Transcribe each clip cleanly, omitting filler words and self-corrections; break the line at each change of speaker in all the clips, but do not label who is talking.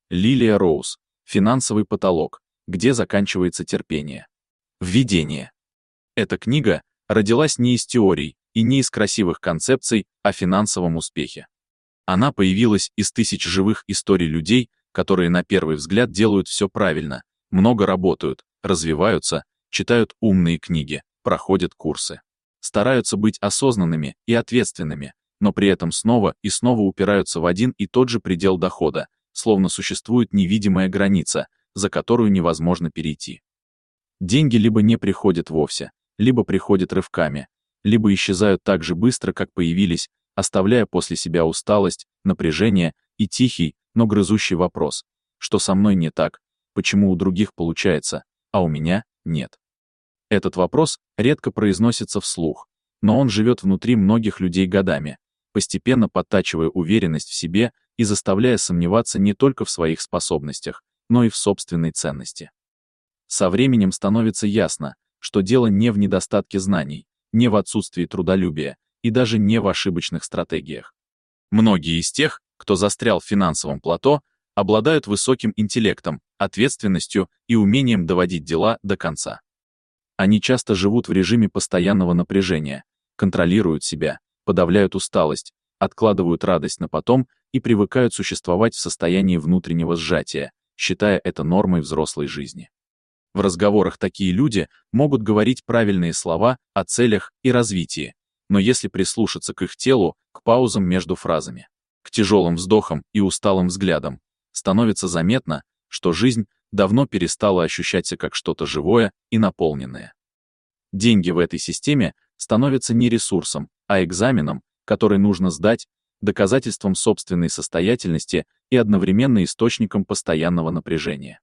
Лилия Роуз. Финансовый потолок. Где заканчивается терпение. Введение. Эта книга родилась не из теорий и не из красивых концепций о финансовом успехе. Она появилась из тысяч живых историй людей, которые на первый взгляд делают все правильно, много работают, развиваются, читают умные книги, проходят курсы, стараются быть осознанными и ответственными, но при этом снова и снова упираются в один и тот же предел дохода, словно существует невидимая граница, за которую невозможно перейти. Деньги либо не приходят вовсе, либо приходят рывками, либо исчезают так же быстро, как появились, оставляя после себя усталость, напряжение и тихий, но грызущий вопрос: что со мной не так, почему у других получается, а у меня нет. Этот вопрос редко произносится вслух, но он живет внутри многих людей годами, постепенно подтачивая уверенность в себе и заставляя сомневаться не только в своих способностях, но и в собственной ценности. Со временем становится ясно, что дело не в недостатке знаний, не в отсутствии трудолюбия и даже не в ошибочных стратегиях. Многие из тех, кто застрял в финансовом плато, обладают высоким интеллектом, ответственностью и умением доводить дела до конца. Они часто живут в режиме постоянного напряжения, контролируют себя, подавляют усталость, откладывают радость на потом и привыкают существовать в состоянии внутреннего сжатия, считая это нормой взрослой жизни. В разговорах такие люди могут говорить правильные слова о целях и развитии, но если прислушаться к их телу, к паузам между фразами, к тяжелым вздохам и усталым взглядам, становится заметно, что жизнь давно перестала ощущаться как что-то живое и наполненное. Деньги в этой системе становятся не ресурсом, а экзаменом, который нужно сдать, доказательством собственной состоятельности и одновременно источником постоянного напряжения.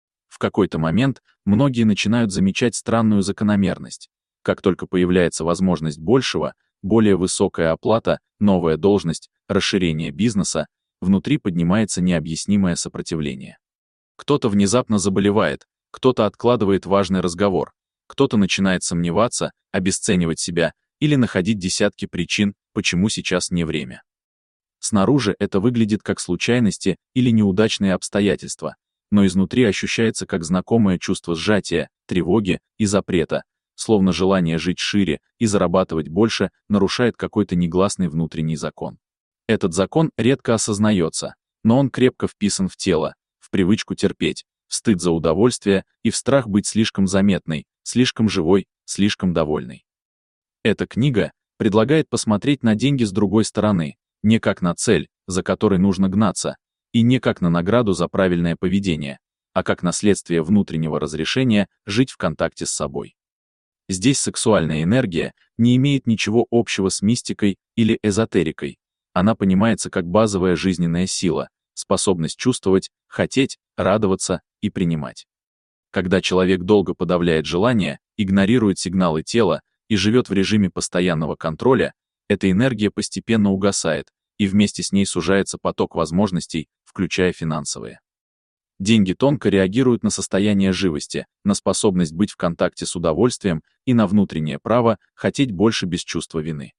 В какой-то момент многие начинают замечать странную закономерность. Как только появляется возможность большего, более высокая оплата, новая должность, расширение бизнеса, внутри поднимается необъяснимое сопротивление. Кто-то внезапно заболевает, кто-то откладывает важный разговор, кто-то начинает сомневаться, обесценивать себя или находить десятки причин, почему сейчас не время. Снаружи это выглядит как случайности или неудачные обстоятельства, но изнутри ощущается как знакомое чувство сжатия, тревоги и запрета, словно желание жить шире и зарабатывать больше нарушает какой-то негласный внутренний закон. Этот закон редко осознается, но он крепко вписан в тело, в привычку терпеть, в стыд за удовольствие и в страх быть слишком заметной, слишком живой, слишком довольной. Эта книга предлагает посмотреть на деньги с другой стороны, не как на цель, за которой нужно гнаться, и не как на награду за правильное поведение, а как на следствие внутреннего разрешения жить в контакте с собой. Здесь сексуальная энергия не имеет ничего общего с мистикой или эзотерикой, она понимается как базовая жизненная сила, способность чувствовать, хотеть, радоваться и принимать. Когда человек долго подавляет желания, игнорирует сигналы тела и живет в режиме постоянного контроля, эта энергия постепенно угасает, и вместе с ней сужается поток возможностей, включая финансовые. Деньги тонко реагируют на состояние живости, на способность быть в контакте с удовольствием и на внутреннее право хотеть больше без чувства вины.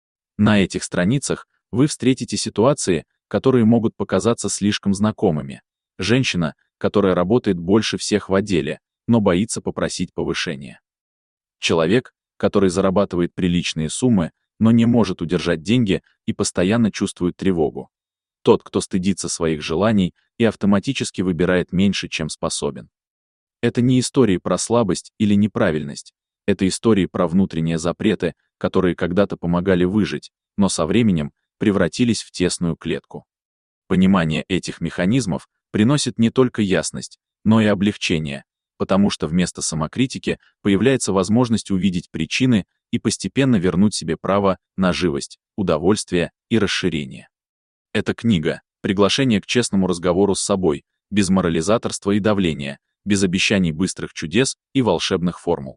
На этих страницах вы встретите ситуации, которые могут показаться слишком знакомыми. Женщина, которая работает больше всех в отделе, но боится попросить повышения. Человек, который зарабатывает приличные суммы, но не может удержать деньги и постоянно чувствует тревогу. Тот, кто стыдится своих желаний и автоматически выбирает меньше, чем способен. Это не истории про слабость или неправильность, это истории про внутренние запреты, которые когда-то помогали выжить, но со временем превратились в тесную клетку. Понимание этих механизмов приносит не только ясность, но и облегчение, потому что вместо самокритики появляется возможность увидеть причины и постепенно вернуть себе право на живость, удовольствие и расширение. Эта книга — приглашение к честному разговору с собой, без морализаторства и давления, без обещаний быстрых чудес и волшебных формул.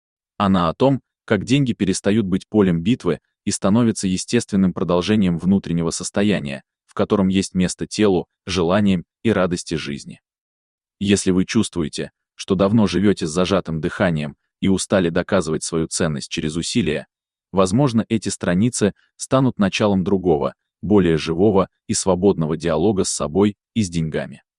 Она о том, как деньги перестают быть полем битвы и становятся естественным продолжением внутреннего состояния, в котором есть место телу, желаниям и радости жизни. Если вы чувствуете, что давно живете с зажатым дыханием и устали доказывать свою ценность через усилия, возможно, эти страницы станут началом другого, более живого и свободного диалога с собой и с деньгами.